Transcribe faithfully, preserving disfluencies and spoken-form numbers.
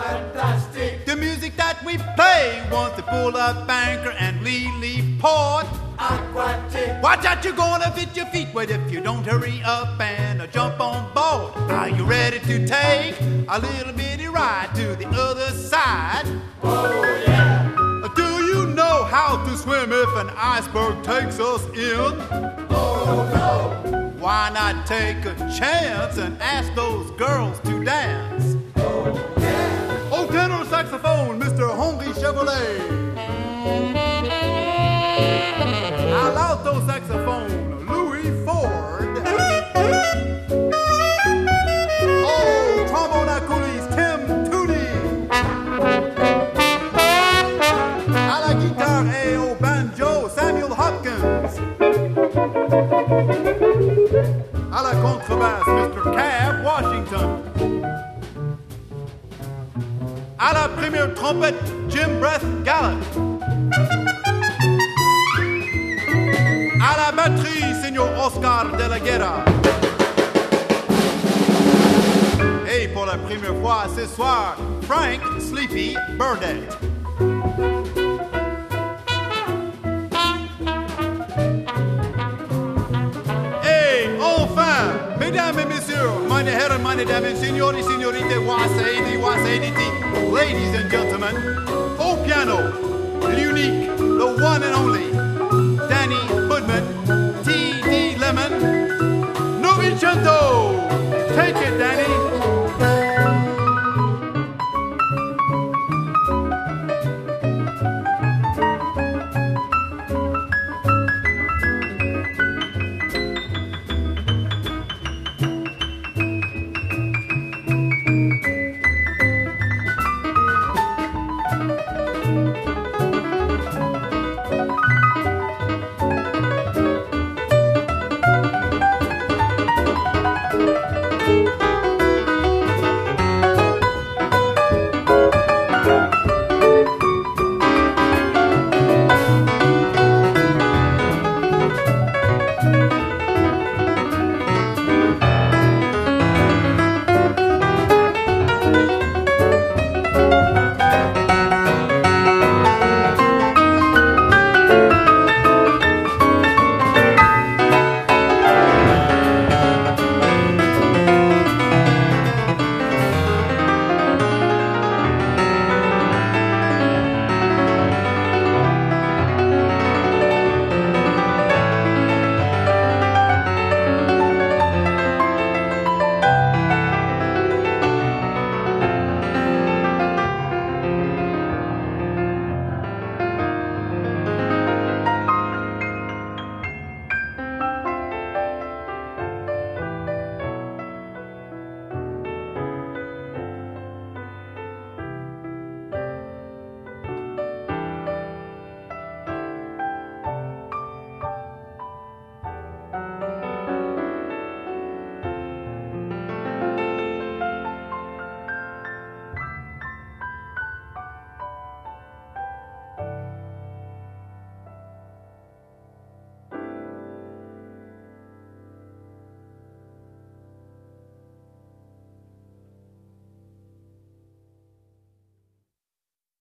fantastic. The music that we play wants to pull up anchor and leave port. Aquatic. Watch out, you're gonna fit your feet wet if you don't hurry up and uh, jump on board. Are you ready to take a little bitty ride to the other side? Oh yeah. Do you know how to swim if an iceberg takes us in? Oh no. Why not take a chance and ask those girls to dance? Oh yeah. Oh, tenor saxophone, Mister Henri Chevrolet. Alto saxophone, Louis Ford. Oh, trombone à coulisses, Tim Tooney. À la guitare et au banjo, Samuel Hopkins. À la contrebasse, Mister Cab Washington. À la première trompette, Jim Breath Gallup. À la batterie, Signor Oscar de la Guerra. Et pour la première fois ce soir, Frank Sleepy Burdette. Et enfin, mesdames et messieurs, meine Herren, meine Damen, signori, signorite, wasaidi, wasaiditi, ladies and gentlemen, au piano, l'unique, the one and only, Danny Budman, T D Lemon, Novicento!